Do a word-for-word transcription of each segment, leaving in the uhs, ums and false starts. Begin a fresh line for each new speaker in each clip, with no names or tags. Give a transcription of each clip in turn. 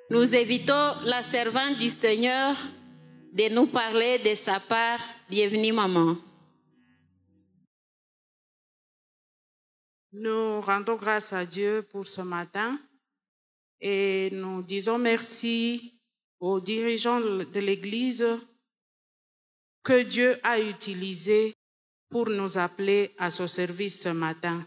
Nous invitons la servante du Seigneur de nous parler de sa part. Bienvenue, maman.
Nous rendons grâce à Dieu pour ce matin et nous disons merci aux dirigeants de l'Église que Dieu a utilisés pour nous appeler à son service ce matin.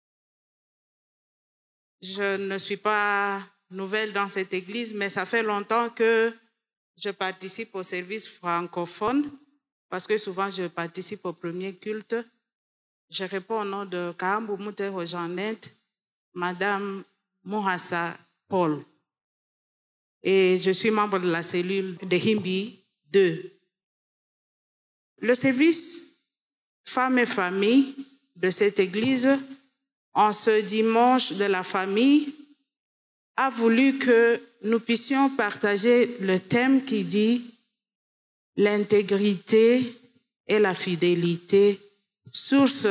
Je ne suis pas nouvelle dans cette Église, mais ça fait longtemps que je participe au service francophone parce que souvent je participe au premier culte. Je réponds au nom de Kahambu Mutero Jeannette, Madame Mohassa Paul. Et je suis membre de la cellule de Himbi deux. Le service femmes et famille de cette église, en ce dimanche de la famille, a voulu que nous puissions partager le thème qui dit l'intégrité et la fidélité, source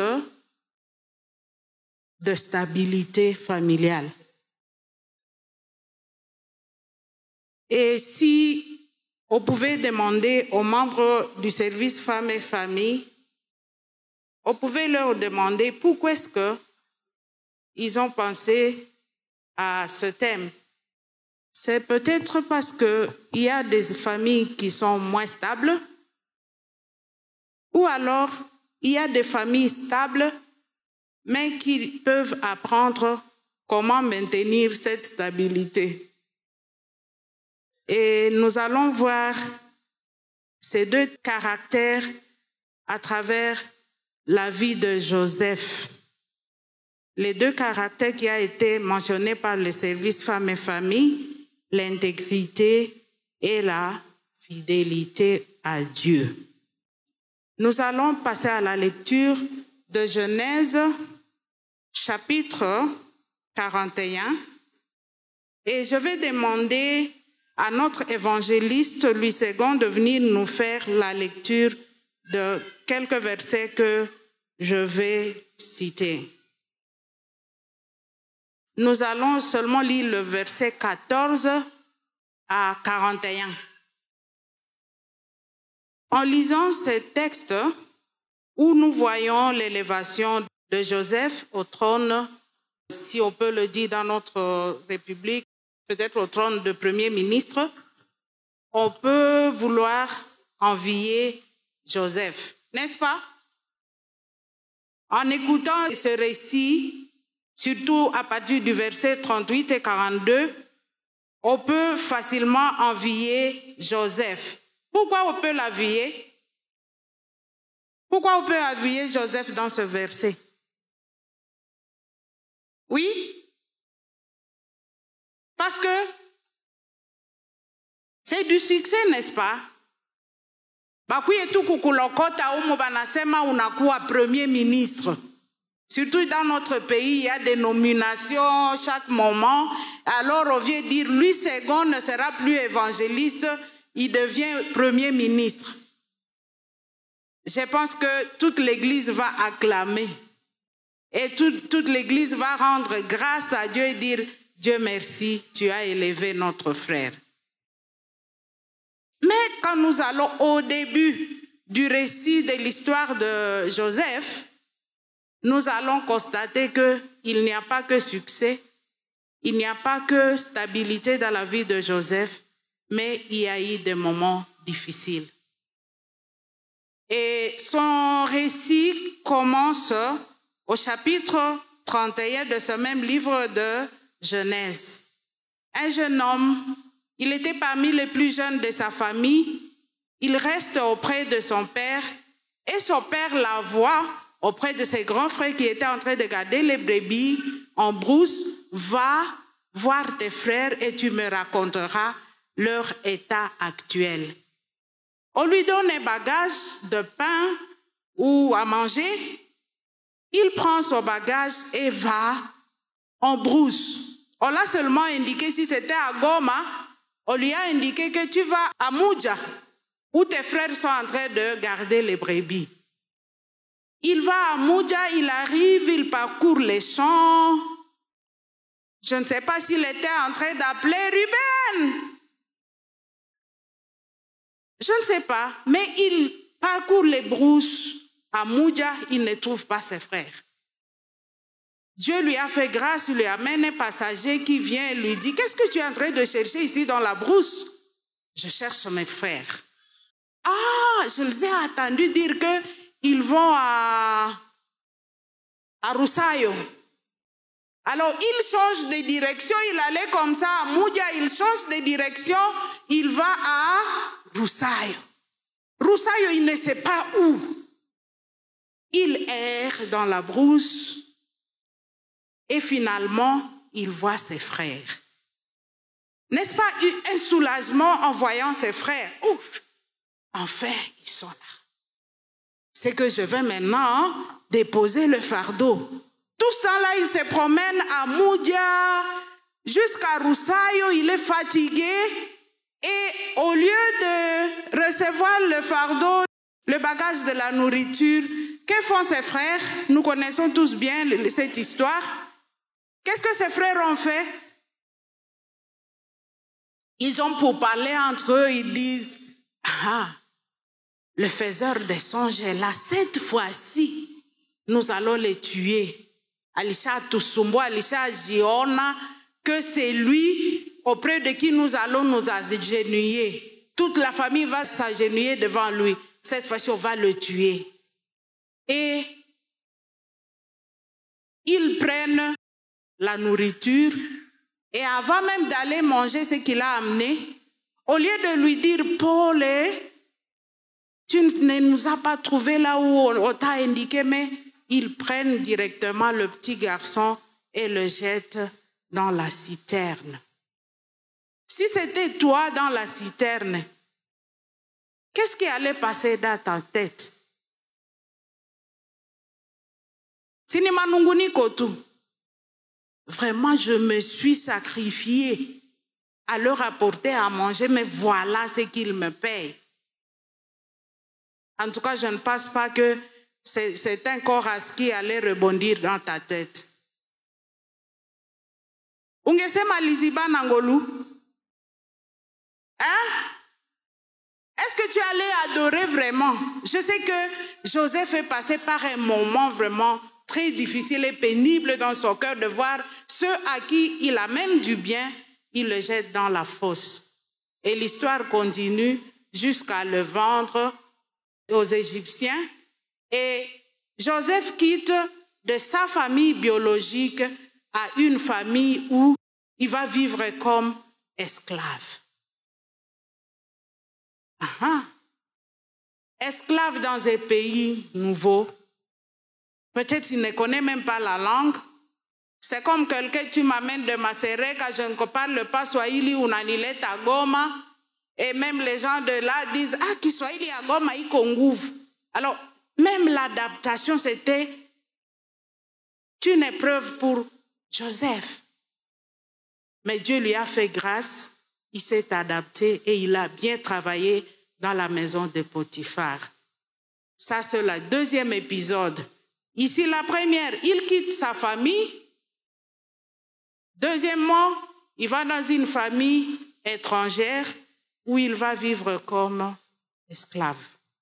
de stabilité familiale. Et si on pouvait demander aux membres du service femmes et famille, on pouvait leur demander pourquoi est-ce qu'ils ont pensé à ce thème. C'est peut-être parce qu'il y a des familles qui sont moins stables, ou alors il y a des familles stables, mais qui peuvent apprendre comment maintenir cette stabilité. Et nous allons voir ces deux caractères à travers la vie de Joseph. Les deux caractères qui ont été mentionnés par le service femmes et famille, l'intégrité et la fidélité à Dieu. Nous allons passer à la lecture de Genèse, chapitre quarante et un. Et je vais demander à notre évangéliste, Louis Second, de venir nous faire la lecture de quelques versets que je vais citer. Nous allons seulement lire le verset quatorze à quarante et un. En lisant ce texte où nous voyons l'élévation de Joseph au trône, si on peut le dire dans notre République, peut-être au trône de Premier ministre, on peut vouloir envier Joseph, n'est-ce pas? En écoutant ce récit, surtout à partir du verset trente-huit et quarante-deux, on peut facilement envier Joseph. Pourquoi on peut l'envier? Pourquoi on peut envier Joseph dans ce verset? Oui? Parce que c'est du succès, n'est-ce pas? Premier ministre. Surtout dans notre pays, il y a des nominations chaque moment. Alors on vient dire, Louis Second ne sera plus évangéliste, il devient premier ministre. Je pense que toute l'Église va acclamer. Et toute, toute l'Église va rendre grâce à Dieu et dire, Dieu merci, tu as élevé notre frère. Mais quand nous allons au début du récit de l'histoire de Joseph, nous allons constater qu'il n'y a pas que succès, il n'y a pas que stabilité dans la vie de Joseph, mais il y a eu des moments difficiles. Et son récit commence au chapitre trente et un de ce même livre de Genèse. Un jeune homme, il était parmi les plus jeunes de sa famille, il reste auprès de son père et son père la voit auprès de ses grands frères qui étaient en train de garder les brebis en brousse. Va voir tes frères et tu me raconteras leur état actuel. On lui donne un bagage de pain ou à manger. Il prend son bagage et va en brousse. On l'a seulement indiqué, si c'était à Goma, on lui a indiqué que tu vas à Moudja, où tes frères sont en train de garder les brebis. Il va à Moudja, il arrive, il parcourt les champs Je ne sais pas s'il était en train d'appeler Ruben. Je ne sais pas, mais il parcourt les brousses à Moudja, il ne trouve pas ses frères. Dieu lui a fait grâce, il lui amène un passager qui vient et lui dit, qu'est-ce que tu es en train de chercher ici dans la brousse? Je cherche mes frères. Ah, je les ai entendus dire qu'ils vont à, à Roussayo. Alors, il change de direction, il allait comme ça à Moudja, il change de direction, il va à Roussayo. Roussayo, il ne sait pas où. Il erre dans la brousse et finalement, il voit ses frères. N'est-ce pas un soulagement en voyant ses frères? Ouf, enfin, ils sont là. C'est que je vais maintenant déposer le fardeau. Tout ça là, il se promène à Moudja jusqu'à Roussayo, il est fatigué et au lieu de recevoir le fardeau, le bagage de la nourriture, que font ses frères? Nous connaissons tous bien cette histoire. Qu'est-ce que ses frères ont fait? Ils ont pour parler entre eux, ils disent, ah, le faiseur des songes est là, cette fois-ci, nous allons les tuer. Alisha Tusumbo, Alisha Giona, que c'est lui auprès de qui nous allons nous agenouiller. Toute la famille va s'agenouiller devant lui. Cette fois-ci, on va le tuer. Et ils prennent la nourriture et avant même d'aller manger ce qu'il a amené, au lieu de lui dire, Paul, tu ne nous as pas trouvé là où on t'a indiqué, mais ils prennent directement le petit garçon et le jettent dans la citerne. Si c'était toi dans la citerne, qu'est-ce qui allait passer dans ta tête? Sinimanunguni Kotu. Vraiment, je me suis sacrifiée à leur apporter à manger, mais voilà ce qu'ils me payent. En tout cas, je ne pense pas que c'est un corps qui allait rebondir dans ta tête. Ungesema liziba nangolu? Hein? Est-ce que tu allais adorer vraiment? Je sais que Joseph est passé par un moment vraiment très difficile et pénible dans son cœur de voir ceux à qui il amène du bien, il le jette dans la fosse. Et l'histoire continue jusqu'à le vendre aux Égyptiens. Et Joseph quitte de sa famille biologique à une famille où il va vivre comme esclave. Aha. Esclave dans un pays nouveau. Peut-être qu'il ne connaît même pas la langue. C'est comme quelqu'un, tu m'amènes de Maseré, quand je ne parle pas Swahili ou Nanilette à Goma. Et même les gens de là disent, ah, qui Swahili à Goma, il kongouv. Alors, même l'adaptation, c'était une épreuve pour Joseph. Mais Dieu lui a fait grâce, il s'est adapté et il a bien travaillé dans la maison de Potiphar. Ça, c'est le deuxième épisode. Ici, la première, il quitte sa famille. Deuxièmement, il va dans une famille étrangère où il va vivre comme esclave.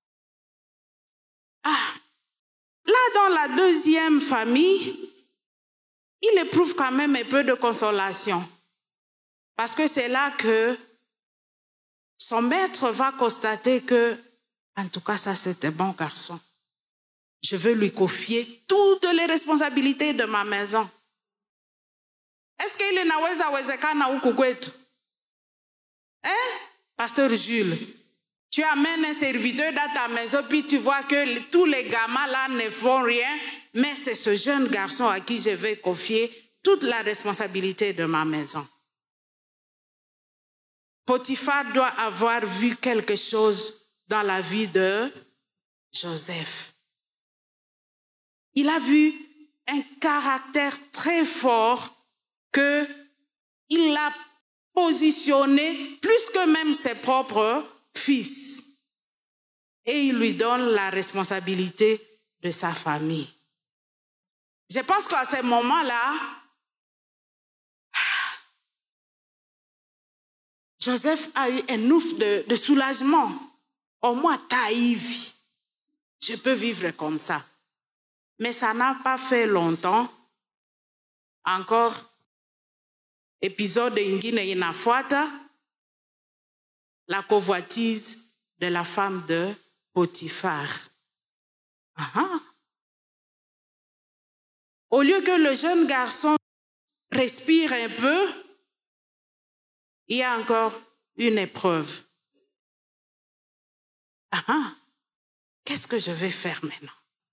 Ah, là, dans la deuxième famille, il éprouve quand même un peu de consolation. Parce que c'est là que son maître va constater que, en tout cas, ça c'est un bon garçon. Je veux lui confier toutes les responsabilités de ma maison. Est-ce qu'il est naweza wezekana huku kwetu? Hein? Pasteur Jules, tu amènes un serviteur dans ta maison, puis tu vois que tous les gamins là ne font rien, mais c'est ce jeune garçon à qui je vais confier toute la responsabilité de ma maison. Potiphar doit avoir vu quelque chose dans la vie de Joseph. Il a vu un caractère très fort qu'il l'a positionné plus que même ses propres fils. Et il lui donne la responsabilité de sa famille. Je pense qu'à ce moment-là, Joseph a eu un ouf de, de soulagement. Au moins, Taïvi, je peux vivre comme ça. Mais ça n'a pas fait longtemps. Encore, épisode ingine inafuata, la convoitise de la femme de Potiphar. Aha. Au lieu que le jeune garçon respire un peu, il y a encore une épreuve. Aha. Qu'est-ce que je vais faire maintenant?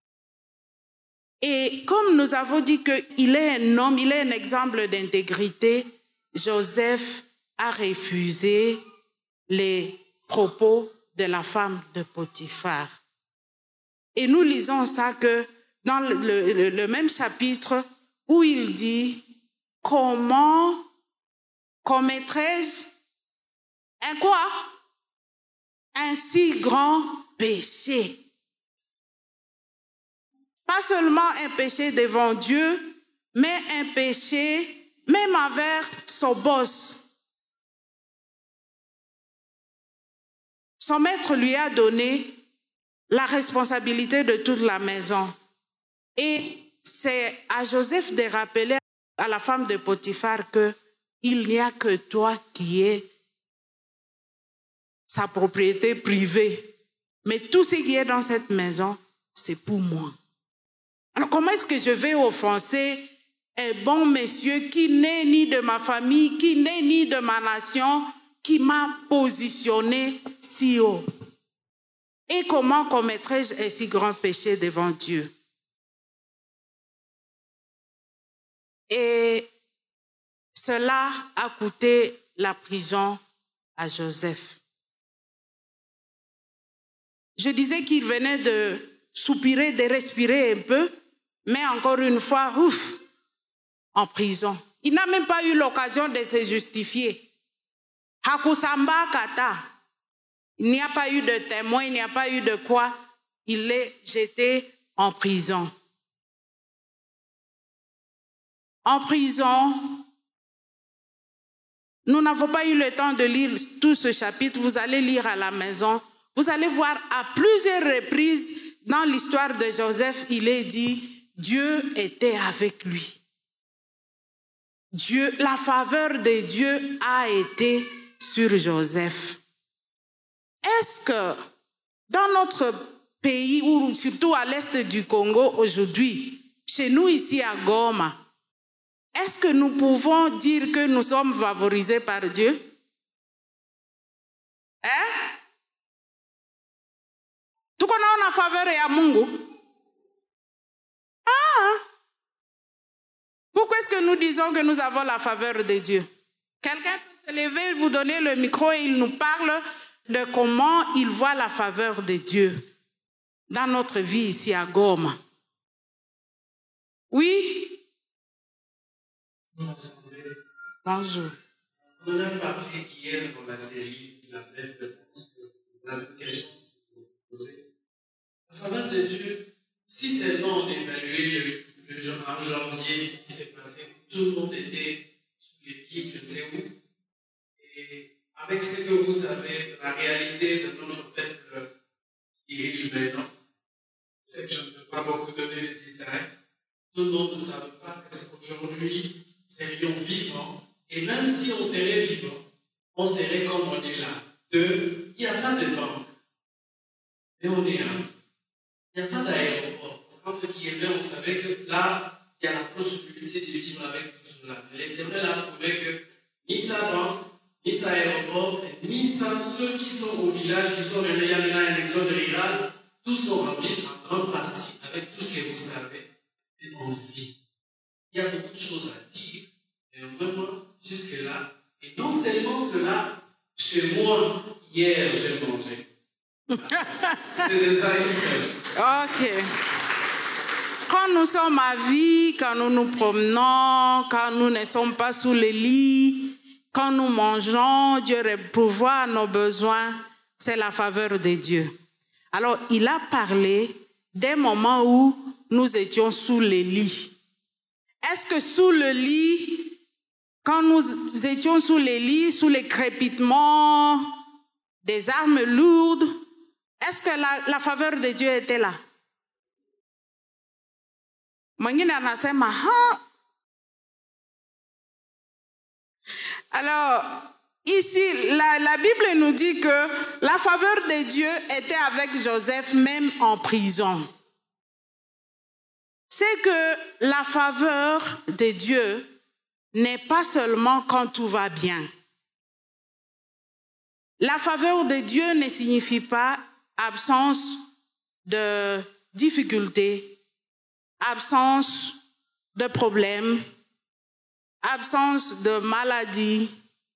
Et comme nous avons dit qu'il est un homme, il est un exemple d'intégrité, Joseph a refusé les propos de la femme de Potiphar. Et nous lisons ça que dans le, le, le même chapitre où il dit « Comment commettrai-je un quoi? Un si grand péché ?» Pas seulement un péché devant Dieu, mais un péché même envers son boss. Son maître lui a donné la responsabilité de toute la maison. Et c'est à Joseph de rappeler à la femme de Potiphar qu'il n'y a que toi qui es sa propriété privée. Mais tout ce qui est dans cette maison, c'est pour moi. Alors comment est-ce que je vais offenser un bon monsieur qui n'est ni de ma famille, qui n'est ni de ma nation, qui m'a positionné si haut? Et comment commettrai-je un si grand péché devant Dieu? Et cela a coûté la prison à Joseph. Je disais qu'il venait de soupirer, de respirer un peu, mais encore une fois, ouf, en prison. Il n'a même pas eu l'occasion de se justifier. Hakusamba kata. Il n'y a pas eu de témoin, il n'y a pas eu de quoi. Il est jeté en prison. En prison, nous n'avons pas eu le temps de lire tout ce chapitre. Vous allez lire à la maison. Vous allez voir à plusieurs reprises dans l'histoire de Joseph, il est dit, Dieu était avec lui. Dieu, la faveur de Dieu a été sur Joseph. Est-ce que dans notre pays, ou surtout à l'est du Congo aujourd'hui, chez nous ici à Goma, est-ce que nous pouvons dire que nous sommes favorisés par Dieu? Hein? Tout qu'on a en faveur et à Mungu. Ah! Pourquoi est-ce que nous disons que nous avons la faveur de Dieu? Quelqu'un peut se lever, vous donner le micro et il nous parle de comment il voit la faveur de Dieu dans notre vie ici à Goma. Oui? Bonjour.
On a parlé hier dans la série La brève réponse, la question que vous posez. La faveur de Dieu, si seulement on évaluait le, le jour en janvier, ce qui s'est passé, tout le monde était sous les pieds, je ne sais où. Et avec ce que vous savez, la réalité de notre peuple qui est juvénant, c'est que je ne peux pas beaucoup donner de détails. Tout le monde ne savait pas que c'est qu'aujourd'hui, serions vivants, et même si on serait vivant, on serait comme on est là. Deux, il n'y a pas de banque, mais on est là. Il n'y a pas d'aéroport. Entre guillemets, on savait que là, il y a la possibilité de vivre avec tout cela. L'Éternel a prouvé que ni sa banque, ni sa aéroport, ni sa, ceux qui sont au village, qui sont relayés à un exode rural, tous sont en ville en grande partie avec tout ce que vous savez, et on vit. Il y a beaucoup de choses à dire, mais vraiment, jusque-là, et non seulement cela, chez moi, hier, j'ai mangé. C'est déjà une fois.
Ok. Quand nous sommes à vie, quand nous nous promenons, quand nous ne sommes pas sous les lits, quand nous mangeons, Dieu pourvoit à nos besoins, c'est la faveur de Dieu. Alors, il a parlé des moments où nous étions sous les lits. Est-ce que sous le lit, quand nous étions sous les lits, sous les crépitements des armes lourdes, est-ce que la, la faveur de Dieu était là? Alors, ici, la, la Bible nous dit que la faveur de Dieu était avec Joseph même en prison. C'est que la faveur de Dieu n'est pas seulement quand tout va bien. La faveur de Dieu ne signifie pas absence de difficultés, absence de problèmes, absence de maladie.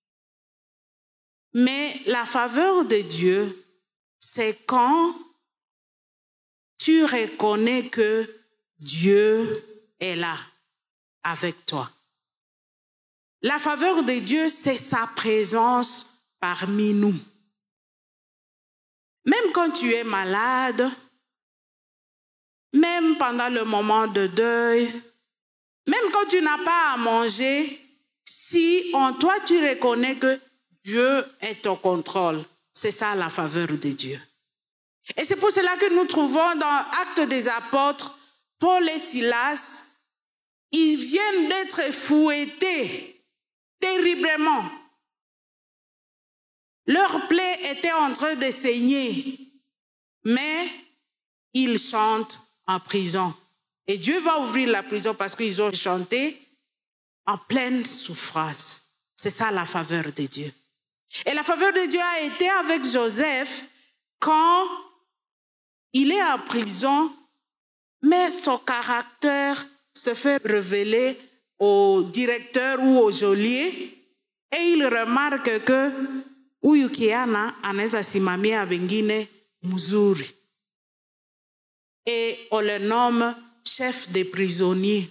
Mais la faveur de Dieu, c'est quand tu reconnais que Dieu est là avec toi. La faveur de Dieu, c'est sa présence parmi nous. Même quand tu es malade, même pendant le moment de deuil, même quand tu n'as pas à manger, si en toi tu reconnais que Dieu est au contrôle, c'est ça la faveur de Dieu. Et c'est pour cela que nous trouvons dans Actes des Apôtres, Paul et Silas, ils viennent d'être fouettés terriblement. Leur plaie était en train de saigner, mais ils chantent en prison. Et Dieu va ouvrir la prison parce qu'ils ont chanté en pleine souffrance. C'est ça la faveur de Dieu. Et la faveur de Dieu a été avec Joseph quand il est en prison, mais son caractère se fait révéler au directeur ou au geôlier et il remarque que huyu kijana anaweza simamia wengine mzuri. Et on le nomme chef des prisonniers.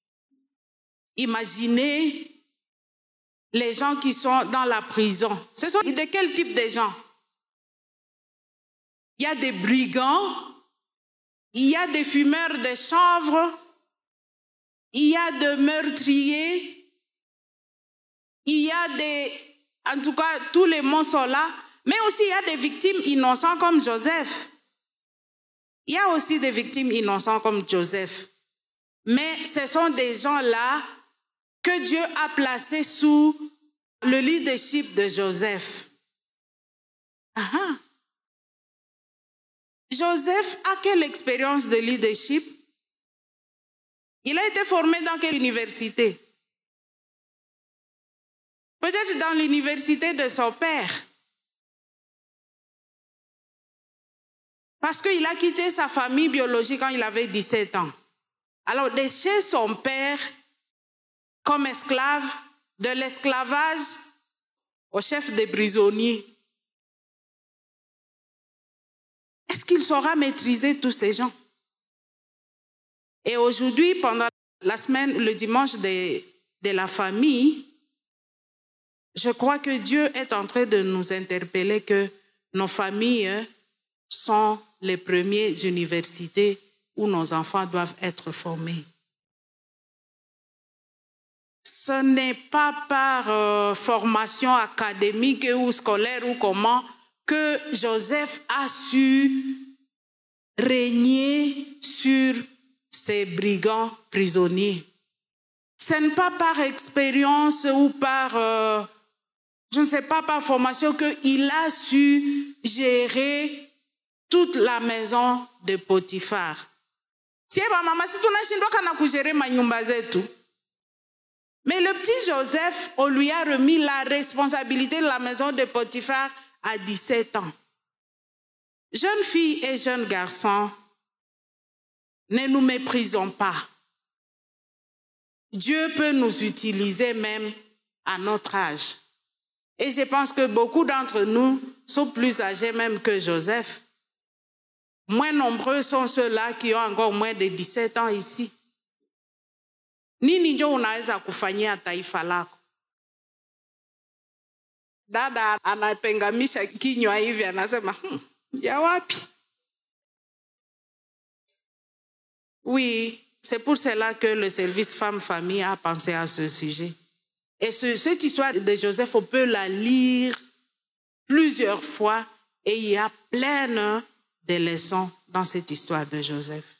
Imaginez les gens qui sont dans la prison. Ce sont de quel type de gens? Il y a des brigands, il y a des fumeurs de chanvre, il y a des meurtriers, il y a des... En tout cas, tous les mots sont là. Mais aussi, il y a des victimes innocentes comme Joseph. Il y a aussi des victimes innocentes comme Joseph. Mais ce sont des gens-là que Dieu a placés sous le leadership de Joseph. Aha. Joseph a quelle expérience de leadership? Il a été formé dans quelle université? Peut-être dans l'université de son père. Parce qu'il a quitté sa famille biologique quand il avait dix-sept ans. Alors, de chez son père, comme esclave, de l'esclavage au chef des prisonniers. Est-ce qu'il saura maîtriser tous ces gens? Et aujourd'hui, pendant la semaine, le dimanche de, de la famille, je crois que Dieu est en train de nous interpeller que nos familles sont les premières universités où nos enfants doivent être formés. Ce n'est pas par euh, formation académique ou scolaire ou comment que Joseph a su régner sur ces brigands prisonniers. Ce n'est pas par expérience ou par, euh, je ne sais pas, par formation qu'il a su gérer toute la maison de Potiphar. Si maman, si tu n'as gérer ma nyumba zetu. Mais le petit Joseph, on lui a remis la responsabilité de la maison de Potiphar à dix-sept ans. Jeunes filles et jeunes garçons, ne nous méprisons pas. Dieu peut nous utiliser même à notre âge. Et je pense que beaucoup d'entre nous sont plus âgés même que Joseph. Moins nombreux sont ceux-là qui ont encore moins de dix-sept ans ici. Nini ndio unaweza kufanyia taifa lako? Dada anapengamisha kinywa hivi anasema, hmm, ya wapi? Oui, c'est pour cela que le service femmes-famille a pensé à ce sujet. Et ce, cette histoire de Joseph, on peut la lire plusieurs fois et il y a plein de leçons dans cette histoire de Joseph.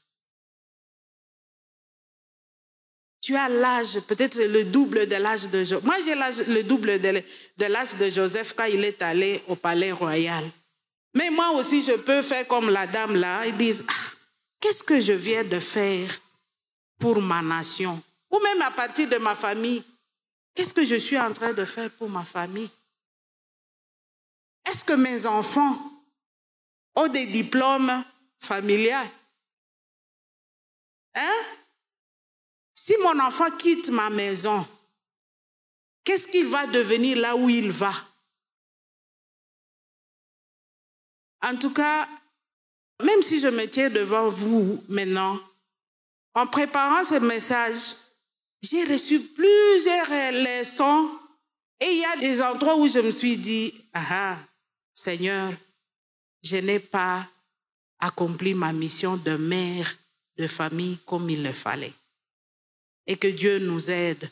Tu as l'âge, peut-être le double de l'âge de Joseph. Moi, j'ai l'âge, le double de, de l'âge de Joseph quand il est allé au palais royal. Mais moi aussi, je peux faire comme la dame là. Ils disent, ah, qu'est-ce que je viens de faire pour ma nation? Ou même à partir de ma famille. Qu'est-ce que je suis en train de faire pour ma famille? Est-ce que mes enfants ont des diplômes familiaux? Hein? Si mon enfant quitte ma maison, qu'est-ce qu'il va devenir là où il va? En tout cas, même si je me tiens devant vous maintenant, en préparant ce message, j'ai reçu plusieurs leçons et il y a des endroits où je me suis dit, ah, Seigneur, je n'ai pas accompli ma mission de mère de famille comme il le fallait. Et que Dieu nous aide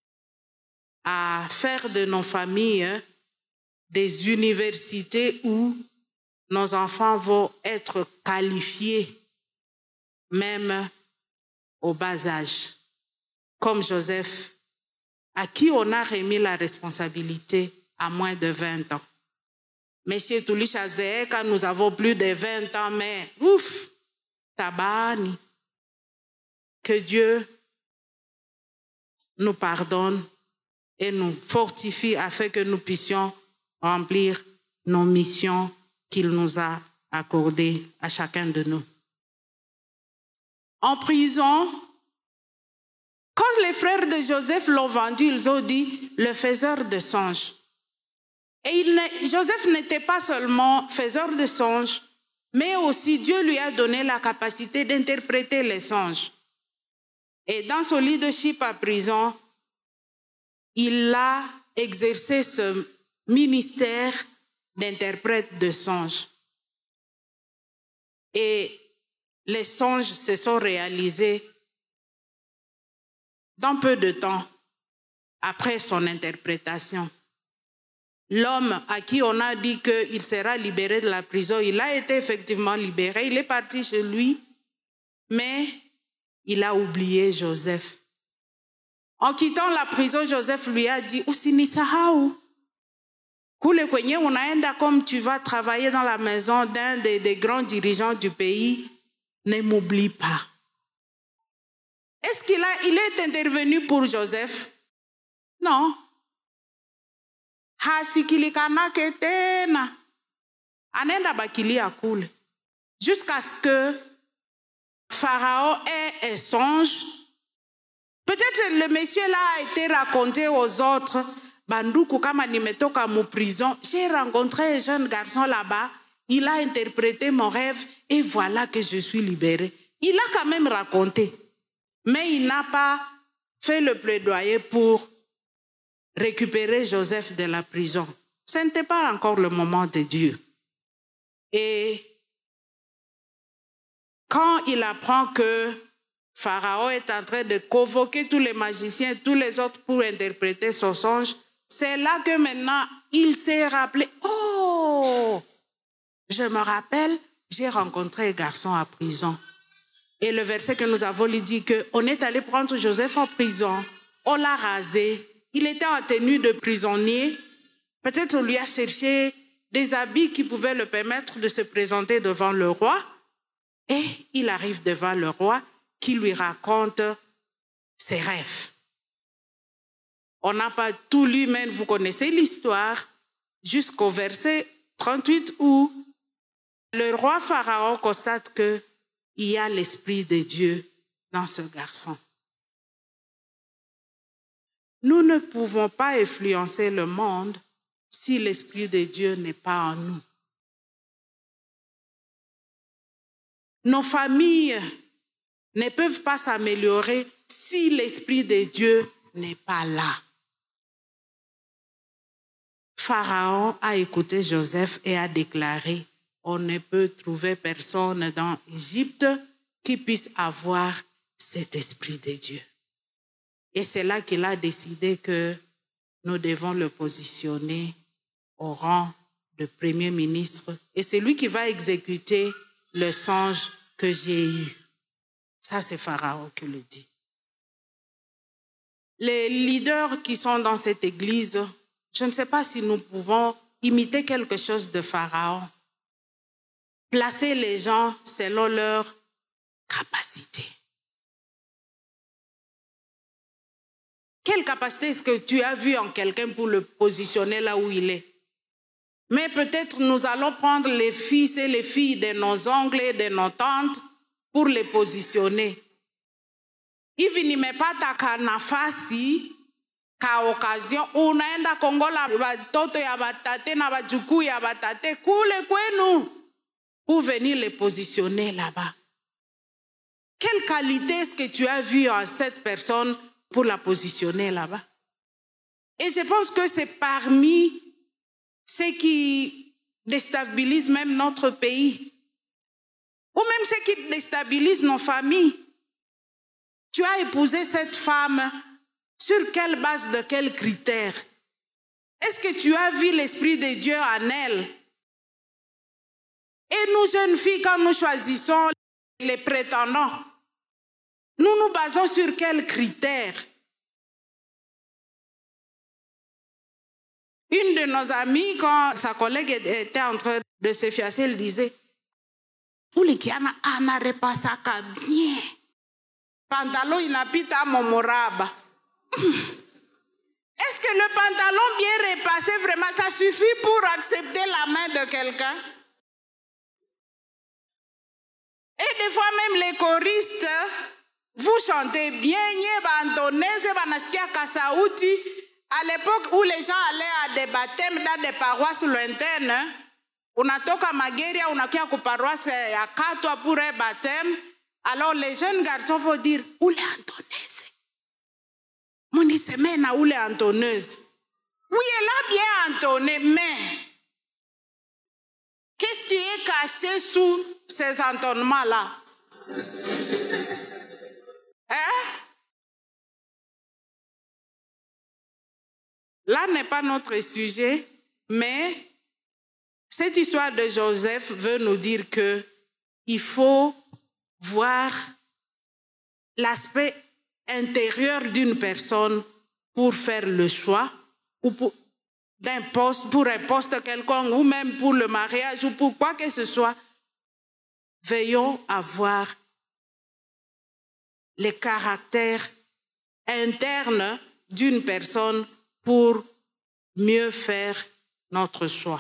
à faire de nos familles des universités où nos enfants vont être qualifiés, même au bas âge. Comme Joseph, à qui on a remis la responsabilité à moins de vingt ans. Monsieur Toulichazé, quand nous avons plus de vingt ans, mais ouf, tabani. Que Dieu nous pardonne et nous fortifie afin que nous puissions remplir nos missions qu'il nous a accordées à chacun de nous. En prison, quand les frères de Joseph l'ont vendu, ils ont dit le faiseur de songes. Et il ne, Joseph n'était pas seulement faiseur de songes, mais aussi Dieu lui a donné la capacité d'interpréter les songes. Et dans son leadership à prison, il a exercé ce ministère d'interprète de songes. Et les songes se sont réalisés dans peu de temps après son interprétation. L'homme à qui on a dit qu'il sera libéré de la prison, il a été effectivement libéré, il est parti chez lui, mais il a oublié Joseph. En quittant la prison, Joseph lui a dit, usinisahau. Kule kwenye unaenda comme tu vas travailler dans la maison d'un des, des grands dirigeants du pays, ne m'oublie pas. Est-ce qu'il a, il est intervenu pour Joseph? Non. Hasikilikana ketena. Anenda bakilia kule. Jusqu'à ce que Pharaon ait un songe. Peut-être le monsieur là a été raconté aux autres. Banduku kama nimetoka mu prison, j'ai rencontré un jeune garçon là-bas, il a interprété mon rêve et voilà que je suis libéré. Il a quand même raconté, mais il n'a pas fait le plaidoyer pour récupérer Joseph de la prison. Ce n'était pas encore le moment de Dieu. Et quand il apprend que Pharaon est en train de convoquer tous les magiciens, tous les autres pour interpréter son songe, c'est là que maintenant il s'est rappelé, oh, je me rappelle, j'ai rencontré un garçon à prison. Et le verset que nous avons lu dit qu'on est allé prendre Joseph en prison, on l'a rasé, il était en tenue de prisonnier, peut-être on lui a cherché des habits qui pouvaient le permettre de se présenter devant le roi, et il arrive devant le roi qui lui raconte ses rêves. On n'a pas tout lu, mais vous connaissez l'histoire, jusqu'au verset trente-huit où le roi Pharaon constate qu'il y a l'Esprit de Dieu dans ce garçon. Nous ne pouvons pas influencer le monde si l'Esprit de Dieu n'est pas en nous. Nos familles ne peuvent pas s'améliorer si l'Esprit de Dieu n'est pas là. Pharaon a écouté Joseph et a déclaré, on ne peut trouver personne dans l'Égypte qui puisse avoir cet Esprit de Dieu. Et c'est là qu'il a décidé que nous devons le positionner au rang de Premier ministre. Et c'est lui qui va exécuter le songe que j'ai eu. Ça, c'est Pharaon qui le dit. Les leaders qui sont dans cette église, je ne sais pas si nous pouvons imiter quelque chose de Pharaon. Placer les gens selon leur capacité. Quelle capacité est-ce que tu as vu en quelqu'un pour le positionner là où il est? Mais peut-être nous allons prendre les fils et les filles de nos oncles et de nos tantes pour les positionner. Hivi nimepata ka nafasi ka occasion unaenda kongola watoto ya batate na wajukuu ya batate kule kwenu pour venir les positionner là-bas. Quelle qualité est-ce que tu as vu en cette personne pour la positionner là-bas? Et je pense que c'est parmi ce qui déstabilise même notre pays. Ou même ce qui déstabilise nos familles. Tu as épousé cette femme sur quelle base, de quels critères? Est-ce que tu as vu l'Esprit de Dieu en elle? Et nous, jeunes filles, quand nous choisissons les prétendants, nous nous basons sur quels critères? Une de nos amies, quand sa collègue était en train de se fiancer, elle disait, Ulikiana anarepasaka bien. Pantalon inapita momoraba. Est-ce que le pantalon bien repassé, vraiment, ça suffit pour accepter la main de quelqu'un? Et des fois même les choristes, vous chantez bien, à l'époque où les gens allaient à des baptêmes dans des paroisses lointaines, unatoka Mageria, unakia ku paroisse ya Katwa pour un baptême, alors les jeunes garçons vont dire, oule Antonaise. Moni semaine oule Antonaise. Oui, elle a bien entonné, mais qu'est-ce qui est caché sous ces entonnements-là? Hein? Là n'est pas notre sujet, mais cette histoire de Joseph veut nous dire que il faut voir l'aspect intérieur d'une personne pour faire le choix ou pour d'un poste, pour un poste quelconque, ou même pour le mariage, ou pour quoi que ce soit. Veillons à voir les caractères internes d'une personne pour mieux faire notre choix.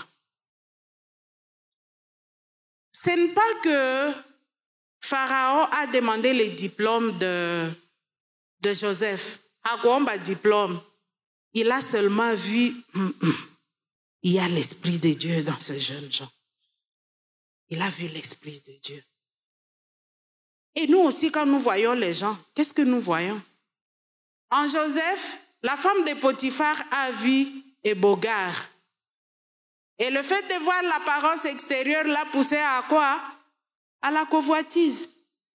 Ce n'est pas que Pharaon a demandé les diplômes de, de Joseph. Agomba diplôme. Il a seulement vu, il y a l'Esprit de Dieu dans ce jeune gens. Il a vu l'Esprit de Dieu. Et nous aussi, quand nous voyons les gens, qu'est-ce que nous voyons? En Joseph, la femme de Potiphar a vu Ebogar. Et le fait de voir l'apparence extérieure l'a poussé à quoi? À la convoitise.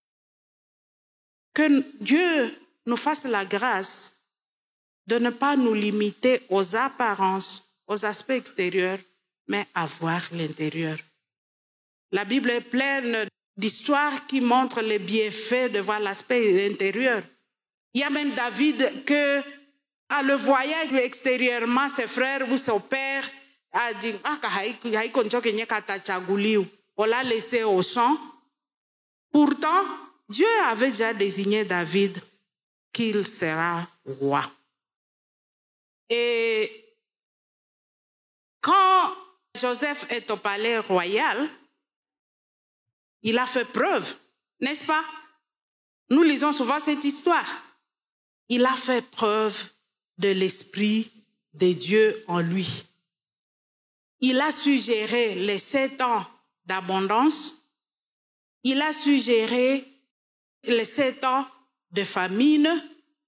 Que Dieu nous fasse la grâce de ne pas nous limiter aux apparences, aux aspects extérieurs, mais à voir l'intérieur. La Bible est pleine d'histoires qui montrent les bienfaits de voir l'aspect intérieur. Il y a même David que, à le voyant extérieurement, ses frères ou son père a dit, on l'a laissé au champ. Pourtant, Dieu avait déjà désigné David qu'il sera roi. Et quand Joseph est au palais royal, il a fait preuve, n'est-ce pas? Nous lisons souvent cette histoire. Il a fait preuve de l'Esprit de Dieu en lui. Il a su gérer les sept ans d'abondance. Il a su gérer les sept ans de famine.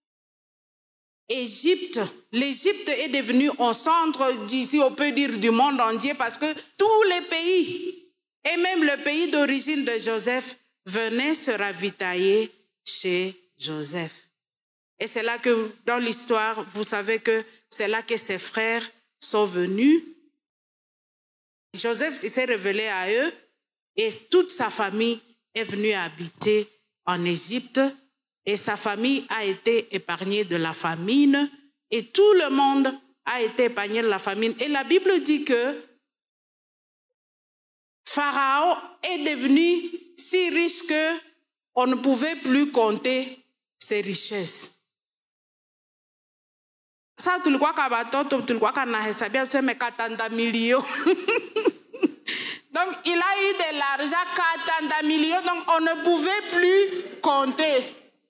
Égypte, l'Égypte est devenue un centre d'ici, on peut dire, du monde entier parce que tous les pays, et même le pays d'origine de Joseph, venaient se ravitailler chez Joseph. Et c'est là que, dans l'histoire, vous savez que c'est là que ses frères sont venus. Joseph s'est révélé à eux et toute sa famille est venue habiter en Égypte et sa famille a été épargnée de la famine et tout le monde a été épargné de la famine. Et la Bible dit que Pharaon est devenu si riche qu'on ne pouvait plus compter ses richesses. Ça, tu le crois qu'à batoto, tu le crois qu'à Nahesabia, tu sais, mais katanda millions. Donc, il a eu de l'argent, katanda millions, donc on ne pouvait plus compter.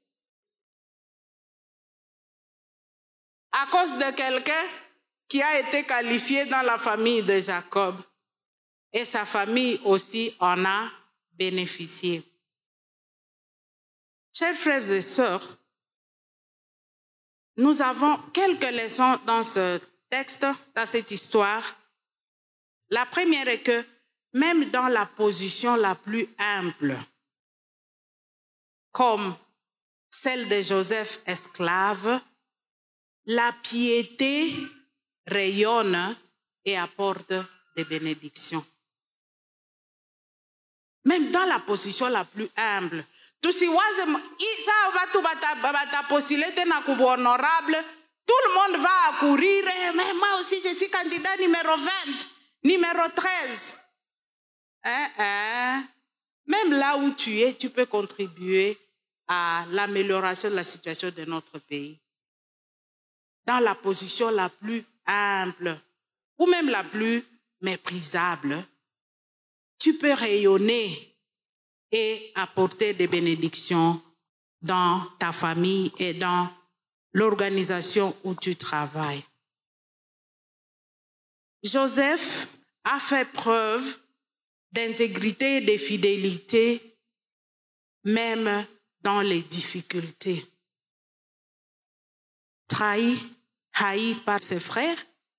À cause de quelqu'un qui a été qualifié dans la famille de Jacob. Et sa famille aussi en a bénéficié. Chers frères et sœurs, nous avons quelques leçons dans ce texte, dans cette histoire. La première est que même dans la position la plus humble, comme celle de Joseph esclave, la piété rayonne et apporte des bénédictions. Même dans la position la plus humble. Tout le monde va accourir. Mais moi aussi, je suis candidat numéro vingt, numéro treize. Hein, hein. Même là où tu es, tu peux contribuer à l'amélioration de la situation de notre pays. Dans la position la plus humble, ou même la plus méprisable, tu peux rayonner et apporter des bénédictions dans ta famille et dans l'organisation où tu travailles. Joseph a fait preuve d'intégrité et de fidélité, même dans les difficultés. Trahi, haï par ses frères,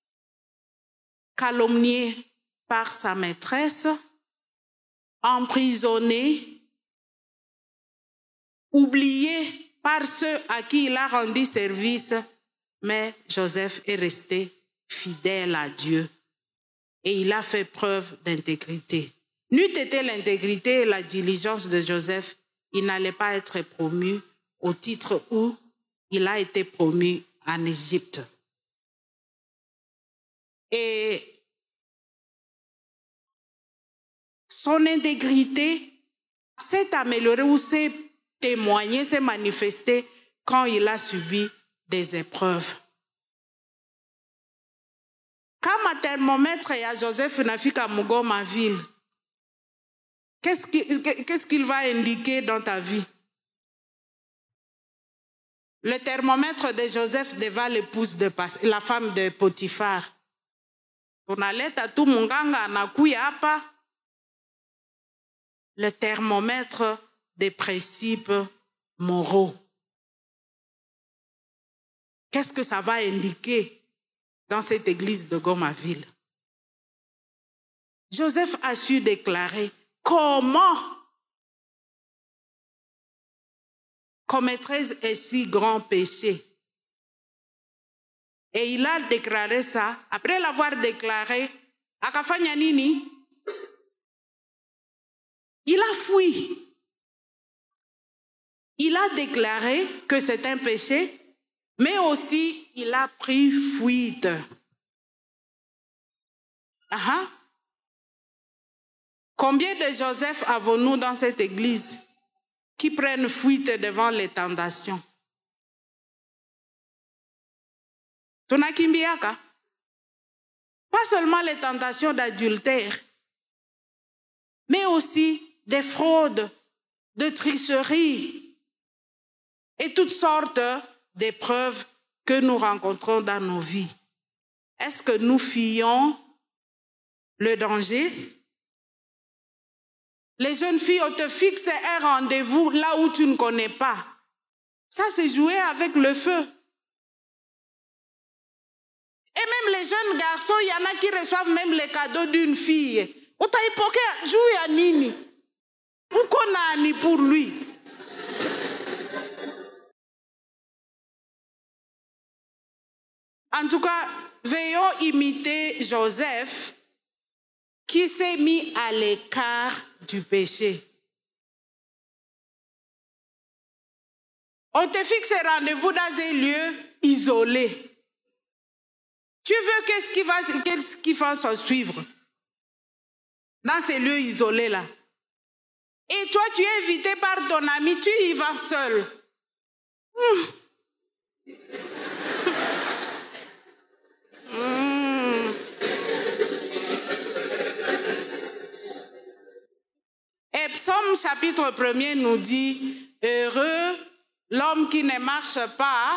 calomnié par sa maîtresse, emprisonné, oublié par ceux à qui il a rendu service, mais Joseph est resté fidèle à Dieu et il a fait preuve d'intégrité. N'eût été l'intégrité et la diligence de Joseph, il n'allait pas être promu au titre où il a été promu en Égypte. Et son intégrité s'est améliorée ou s'est témoignée, s'est manifestée quand il a subi des épreuves. Quand ma thermomètre et à Joseph Nafika Mugo ma ville, qu'est-ce qu'il, qu'est-ce qu'il va indiquer dans ta vie? Le thermomètre de Joseph devant l'épouse de la femme de Potiphar. Unaleta tu munganga anakuya hapa. Le thermomètre des principes moraux. Qu'est-ce que ça va indiquer dans cette église de Gomaville? Joseph a su déclarer comment commettrais-je un si grand péché? Et il a déclaré ça. Après l'avoir déclaré, akafanya nini? Il a fui. Il a déclaré que c'est un péché, mais aussi il a pris fuite. Uh-huh. Combien de Joseph avons-nous dans cette église qui prennent fuite devant les tentations? Tunakimbiaka. Pas seulement les tentations d'adultère, mais aussi des fraudes, de tricheries et toutes sortes d'épreuves que nous rencontrons dans nos vies. Est-ce que nous fuyons le danger? Les jeunes filles, on te fixe un rendez-vous là où tu ne connais pas. Ça, c'est jouer avec le feu. Et même les jeunes garçons, il y en a qui reçoivent même les cadeaux d'une fille. Utaipoke juu ya nini? Uko nani pour lui? En tout cas, veillons imiter Joseph qui s'est mis à l'écart du péché. On te fixe rendez-vous dans un lieu isolé. Tu veux qu'est-ce qui va, qu'est-ce qui va s'en suivre dans ces lieux isolés-là? Et toi, tu es invité par ton ami, tu y vas seul. Mmh. Mmh. Et Psaume chapitre premier nous dit, heureux l'homme qui ne marche pas.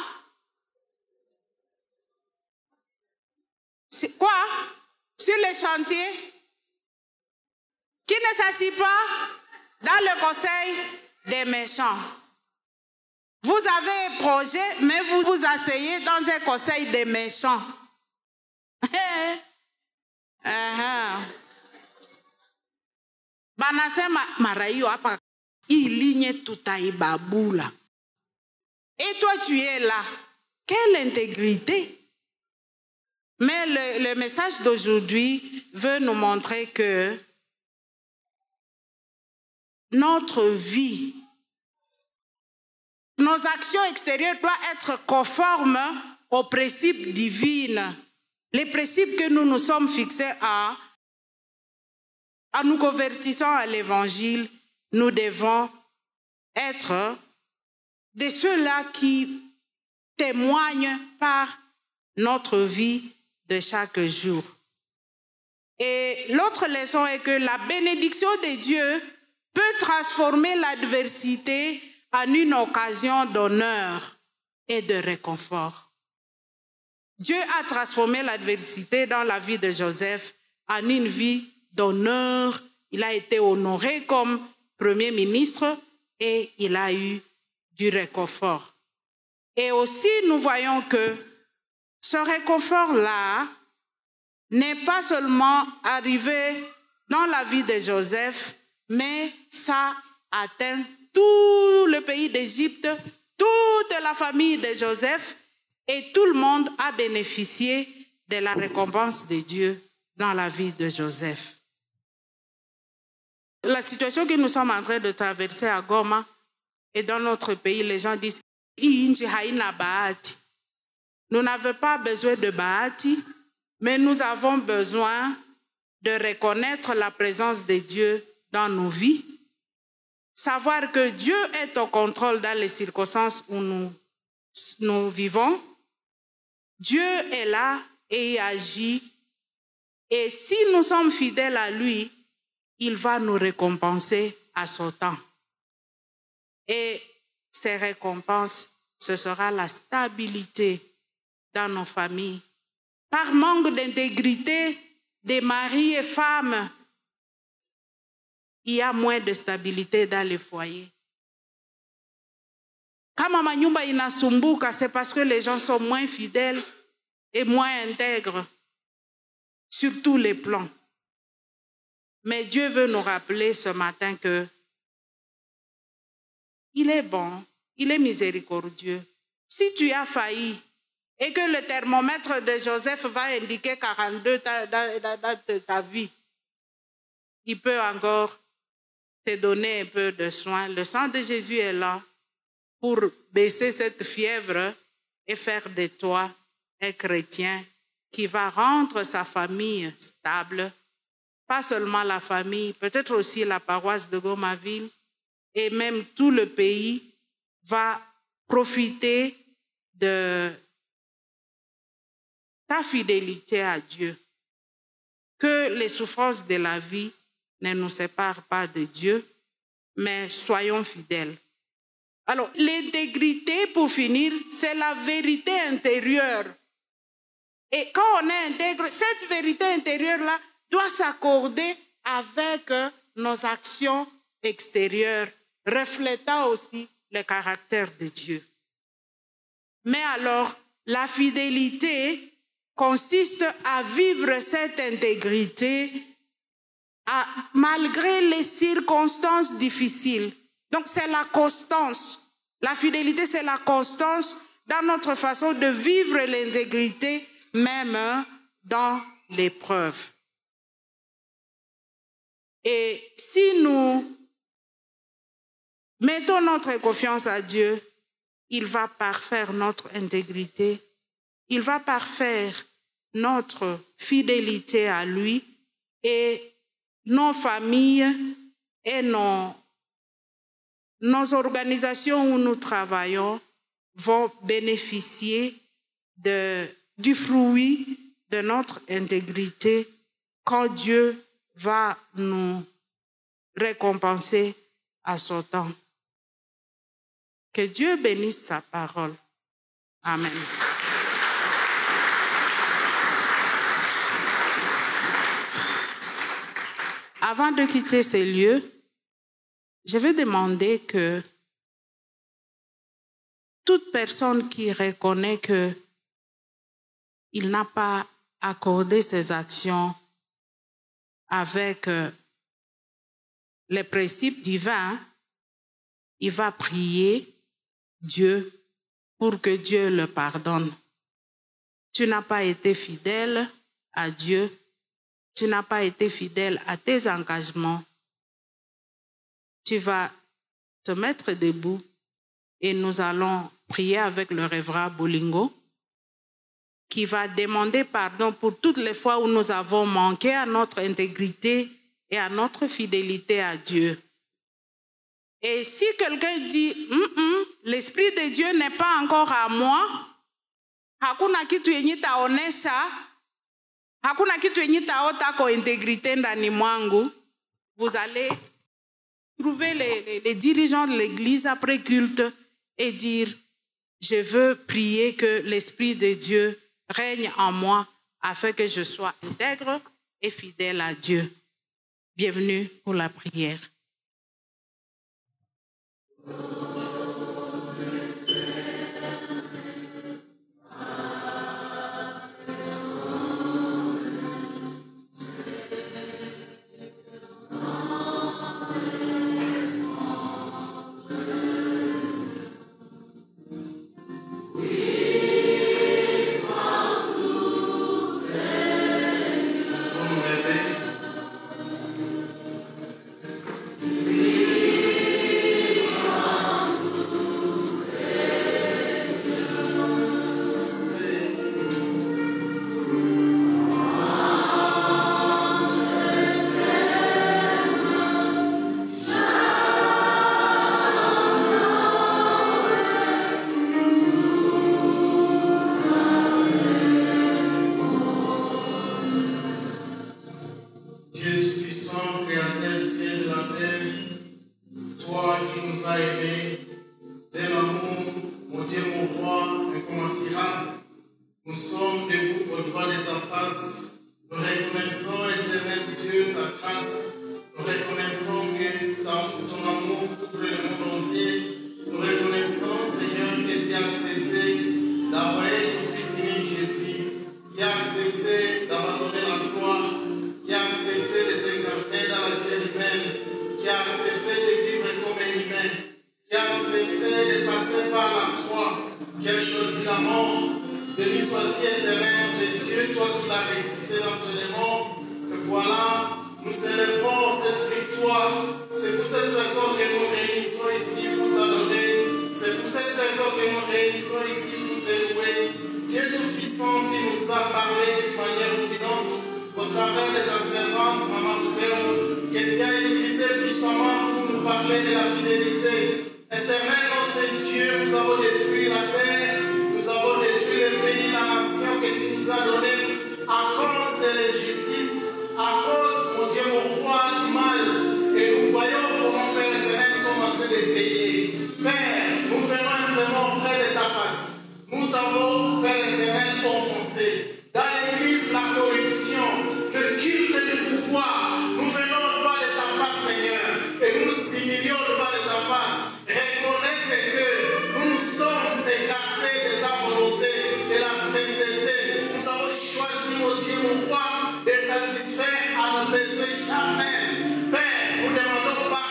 C'est quoi? Sur les chantiers? Qui ne s'assied pas dans le conseil des méchants. Vous avez un projet, mais vous vous asseyez dans un conseil des méchants. uh-huh. Et toi, tu es là. Quelle intégrité! Mais le, le message d'aujourd'hui veut nous montrer que notre vie, nos actions extérieures doivent être conformes aux principes divins. Les principes que nous nous sommes fixés à, en nous convertissant à l'évangile, nous devons être de ceux-là qui témoignent par notre vie de chaque jour. Et l'autre leçon est que la bénédiction de Dieu peut transformer l'adversité en une occasion d'honneur et de réconfort. Dieu a transformé l'adversité dans la vie de Joseph en une vie d'honneur. Il a été honoré comme Premier ministre et il a eu du réconfort. Et aussi, nous voyons que ce réconfort-là n'est pas seulement arrivé dans la vie de Joseph, mais ça atteint tout le pays d'Égypte, toute la famille de Joseph, et tout le monde a bénéficié de la récompense de Dieu dans la vie de Joseph. La situation que nous sommes en train de traverser à Goma et dans notre pays, les gens disent « Nous n'avons pas besoin de Bahati, mais nous avons besoin de reconnaître la présence de Dieu dans nos vies, savoir que Dieu est au contrôle dans les circonstances où nous, nous vivons. Dieu est là et il agit. Et si nous sommes fidèles à lui, il va nous récompenser à son temps. Et ces récompenses, ce sera la stabilité dans nos familles. Par manque d'intégrité des maris et femmes, il y a moins de stabilité dans les foyers. Kama manyumba inasumbuka, c'est parce que les gens sont moins fidèles et moins intègres sur tous les plans. Mais Dieu veut nous rappeler ce matin que il est bon, il est miséricordieux. Si tu as failli et que le thermomètre de Joseph va indiquer quarante-deux dans, dans, dans ta vie, il peut encore te donner un peu de soin. Le sang de Jésus est là pour baisser cette fièvre et faire de toi un chrétien qui va rendre sa famille stable. Pas seulement la famille, peut-être aussi la paroisse de Gomaville et même tout le pays va profiter de ta fidélité à Dieu. Que les souffrances de la vie ne nous séparent pas de Dieu, mais soyons fidèles. Alors, l'intégrité, pour finir, c'est la vérité intérieure. Et quand on est intègre, cette vérité intérieure-là doit s'accorder avec nos actions extérieures, reflétant aussi le caractère de Dieu. Mais alors, la fidélité consiste à vivre cette intégrité à, malgré les circonstances difficiles. Donc, c'est la constance. La fidélité, c'est la constance dans notre façon de vivre l'intégrité, même dans l'épreuve. Et si nous mettons notre confiance à Dieu, il va parfaire notre intégrité, il va parfaire notre fidélité à lui et nos familles et nos, nos organisations où nous travaillons vont bénéficier de, du fruit de notre intégrité quand Dieu va nous récompenser à son temps. Que Dieu bénisse sa parole. Amen. Avant de quitter ces lieux, je vais demander que toute personne qui reconnaît qu'il n'a pas accordé ses actions avec les principes divins, il va prier Dieu pour que Dieu le pardonne. Tu n'as pas été fidèle à Dieu, tu n'as pas été fidèle à tes engagements. Tu vas te mettre debout et nous allons prier avec le révérend Bolingo qui va demander pardon pour toutes les fois où nous avons manqué à notre intégrité et à notre fidélité à Dieu. Et si quelqu'un dit, mm-mm, l'Esprit de Dieu n'est pas encore à moi, hakuna kitu yenye taonesha, hakuna kitu yenye taota ko intégrité ndani mwangu, vous allez trouver les, les, les dirigeants de l'Église après culte et dire, je veux prier que l'Esprit de Dieu règne en moi afin que je sois intègre et fidèle à Dieu. Bienvenue pour la prière.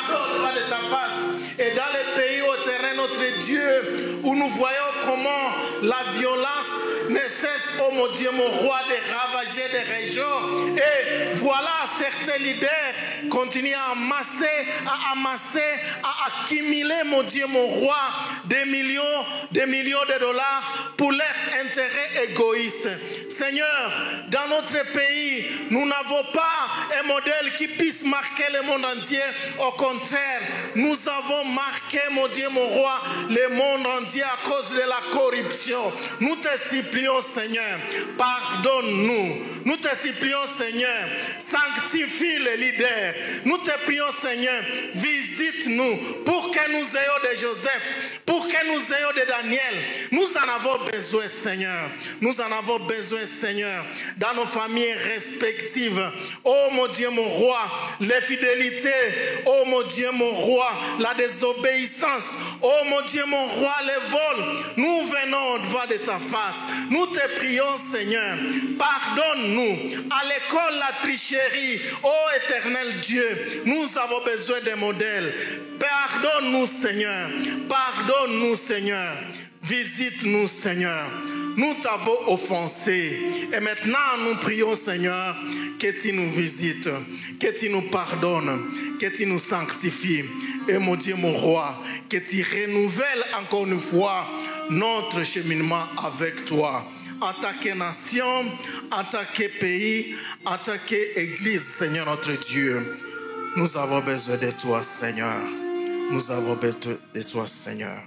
Et dans les pays au terrain, notre Dieu, où nous voyons comment la violence ne cesse, oh mon Dieu, mon roi, de ravager des régions. Et voilà, certains leaders continuent à amasser, à amasser, à accumuler, mon Dieu, mon roi, des millions, des millions de dollars pour leurs intérêts égoïstes. Seigneur, dans notre pays, nous n'avons pas un modèle qui puisse marquer le monde entier. Au contraire, nous avons marqué, mon Dieu, mon roi, le monde entier à cause de la corruption. Nous te supplions, Seigneur, pardonne-nous. Nous te supplions, Seigneur, sanctifie les leaders. Nous te prions, Seigneur, visite-nous pour que nous ayons de Joseph, pour que nous ayons de Daniel. Nous en avons besoin, Seigneur. Nous en avons besoin, Seigneur, dans nos familles respectives. Oh mon Dieu, mon roi, l'infidélité. Oh mon Dieu, mon roi, la désobéissance. Oh mon Dieu, mon roi, les vols. Nous venons devant de ta face. Nous te prions, Seigneur, pardonne-nous. À l'école, la tricherie. Oh éternel Dieu, nous avons besoin de modèles. Pardonne-nous, Seigneur. Pardonne-nous, Seigneur. Visite-nous, Seigneur. Nous t'avons offensé. Et maintenant, nous prions, Seigneur, que tu nous visites, que tu nous pardonnes, que tu nous sanctifies. Et mon Dieu, mon roi, que tu renouvelles encore une fois notre cheminement avec toi. En tant que nation, en tant que pays, en tant qu'Église, Seigneur notre Dieu, nous avons besoin de toi, Seigneur. Nous avons besoin de toi, Seigneur.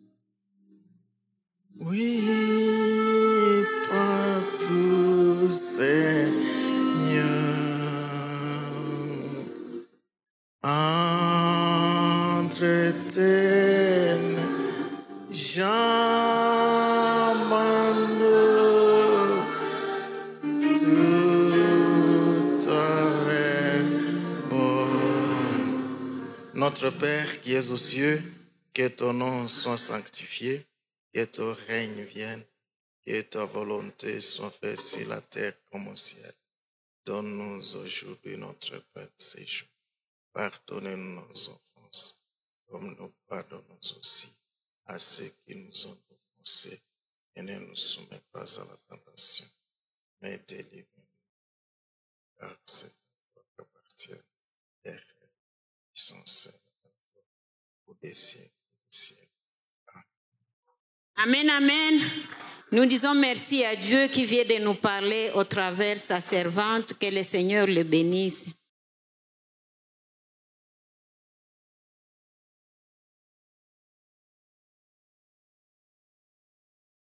Oui, partout, Seigneur, entre tes jambes, tout avec bon. Notre Père qui es aux cieux, que ton nom soit sanctifié. Que ton règne vienne, que ta volonté soit faite sur la terre comme au ciel. Donne-nous aujourd'hui notre pain de ces jours. Pardonnez-nous nos offenses, comme nous pardonnons aussi à ceux qui nous ont offensés. Et ne nous soumets pas à la tentation, mais délivre-nous. Car c'est toi qui appartient, les règnes, puissance, pour des siècles et des siècles.
Amen, amen. Nous disons merci à Dieu qui vient de nous parler au travers de sa servante. Que le Seigneur le bénisse.